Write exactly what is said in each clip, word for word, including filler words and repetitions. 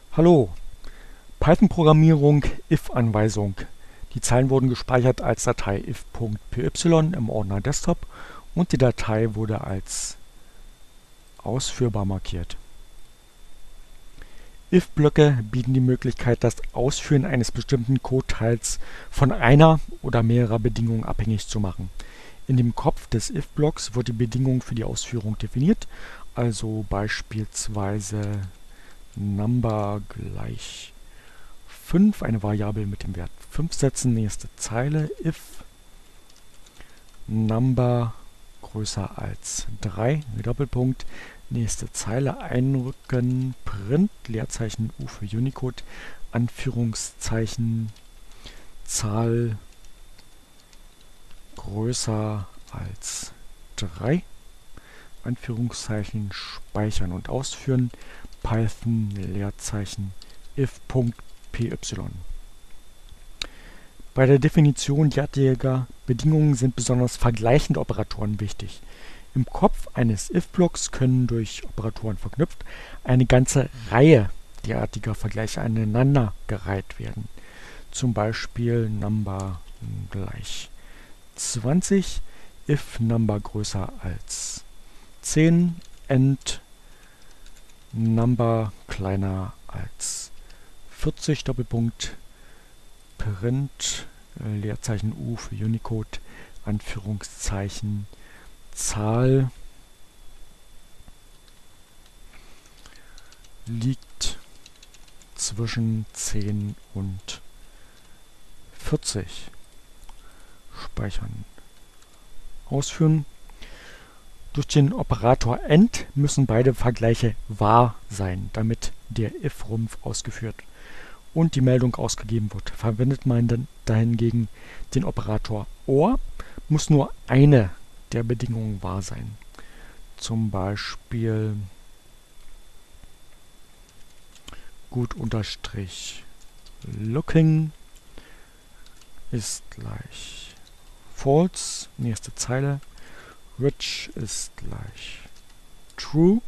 Hallo, Python-Programmierung, if-Anweisung. Die Zeilen wurden gespeichert als Datei if.py im Ordner Desktop und die Datei wurde als ausführbar markiert. If-Blöcke bieten die Möglichkeit, das Ausführen eines bestimmten Codeteils von einer oder mehrerer Bedingungen abhängig zu machen. In dem Kopf des if-Blocks wird die Bedingung für die Ausführung definiert, also beispielsweise Number gleich fünf, eine Variable mit dem Wert fünf setzen, nächste Zeile, if Number größer als drei, Doppelpunkt, nächste Zeile einrücken, Print, Leerzeichen U für Unicode, Anführungszeichen, Zahl größer als drei, Anführungszeichen, speichern und ausführen, Python, Leerzeichen, if.py. Bei der Definition derartiger Bedingungen sind besonders vergleichende Operatoren wichtig. Im Kopf eines if-Blocks können durch Operatoren verknüpft eine ganze Reihe derartiger Vergleiche aneinandergereiht werden. Zum Beispiel Number gleich zwanzig, if Number größer als zehn, end Number kleiner als vierzig, Doppelpunkt, Print, Leerzeichen U für Unicode, Anführungszeichen, Zahl liegt zwischen zehn und vierzig. Speichern, ausführen. Durch den Operator end müssen beide Vergleiche wahr sein, damit der if-Rumpf ausgeführt und die Meldung ausgegeben wird. Verwendet man dann dahingegen den Operator or, muss nur eine der Bedingungen wahr sein. Zum Beispiel gut unterstrich looking ist gleich false, nächste Zeile, rich ist gleich true,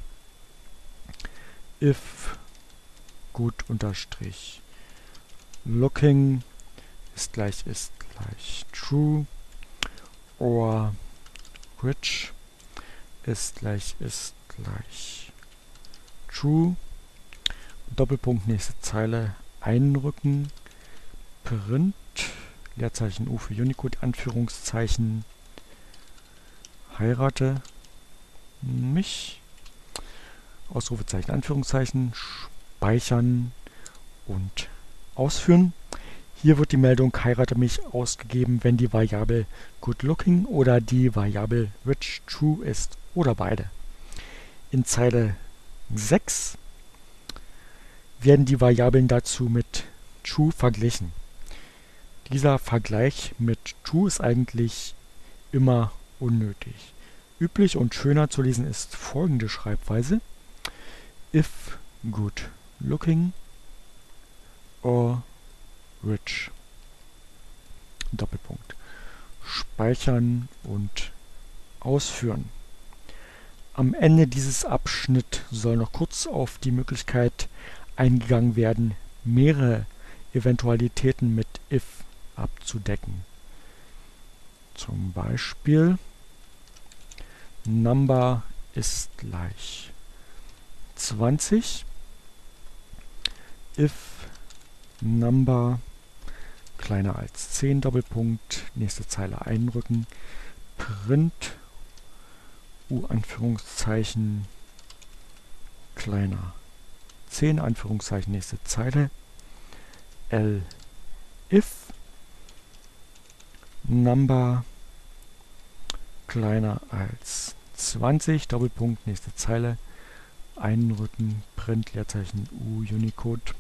if gut unterstrich looking ist gleich ist gleich true, or rich ist gleich ist gleich true, Doppelpunkt, nächste Zeile einrücken, print, Leerzeichen U für Unicode, Anführungszeichen, heirate mich, Ausrufezeichen, Anführungszeichen, speichern und ausführen. Hier wird die Meldung heirate mich ausgegeben, wenn die Variable good looking oder die Variable rich true ist oder beide. In Zeile sechs werden die Variablen dazu mit true verglichen. Dieser Vergleich mit true ist eigentlich immer unnötig. Üblich und schöner zu lesen ist folgende Schreibweise: if good looking or rich. Doppelpunkt. Speichern und ausführen. Am Ende dieses Abschnitts soll noch kurz auf die Möglichkeit eingegangen werden, mehrere Eventualitäten mit if abzudecken. Zum Beispiel Number ist gleich zwanzig, if Number kleiner als zehn, Doppelpunkt, nächste Zeile einrücken, print U Anführungszeichen kleiner zehn, Anführungszeichen, nächste Zeile, L if Number kleiner als zwanzig, Doppelpunkt, nächste Zeile, einrücken, print, Leerzeichen U Unicode,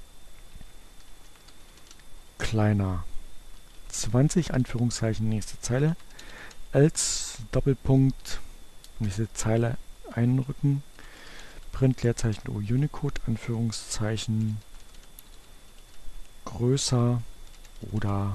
kleiner zwanzig, Anführungszeichen, nächste Zeile, else, Doppelpunkt, nächste Zeile, einrücken, print, Leerzeichen U Unicode, Anführungszeichen, größer oder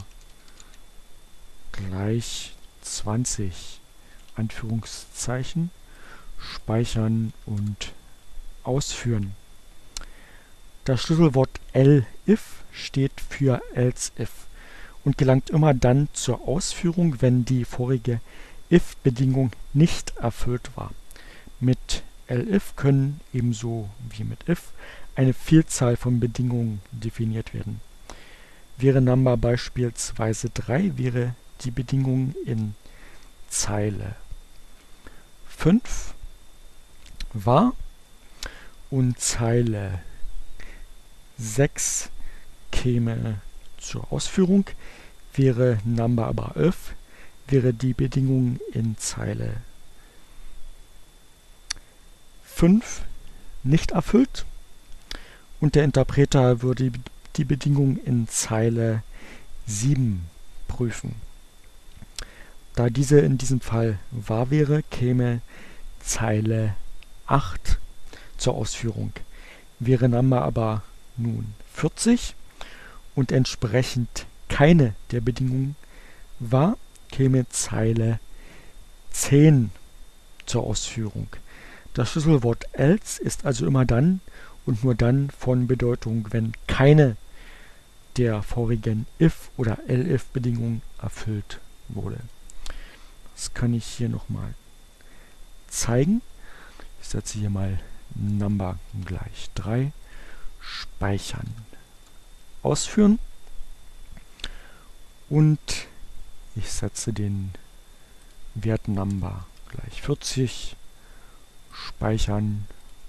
gleich zwanzig, Anführungszeichen, speichern und ausführen. Das Schlüsselwort elif steht für else if und gelangt immer dann zur Ausführung, wenn die vorige if-Bedingung nicht erfüllt war. Mit elif können ebenso wie mit if eine Vielzahl von Bedingungen definiert werden. Wäre Number beispielsweise drei, wäre die Bedingung in Zeile fünf wahr und Zeile sechs käme zur Ausführung. Wäre Number aber elf, wäre die Bedingung in Zeile fünf nicht erfüllt und der Interpreter würde die Bedingung in Zeile sieben prüfen. Da diese in diesem Fall wahr wäre, käme Zeile acht zur Ausführung. Wäre Number aber nun vierzig und entsprechend keine der Bedingungen wahr, käme Zeile zehn zur Ausführung. Das Schlüsselwort else ist also immer dann und nur dann von Bedeutung, wenn keine der vorigen if- oder elif-Bedingungen erfüllt wurde. Das kann ich hier nochmal zeigen. Ich setze hier mal Number gleich drei, speichern, ausführen und ich setze den Wert Number gleich vierzig, speichern,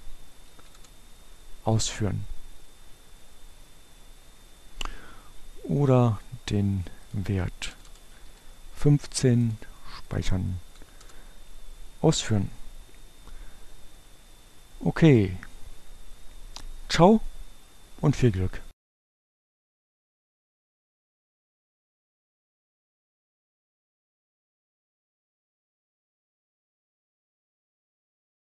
ausführen. Oder den Wert fünfzehn, speichern, ausführen. Okay. Ciao und viel Glück.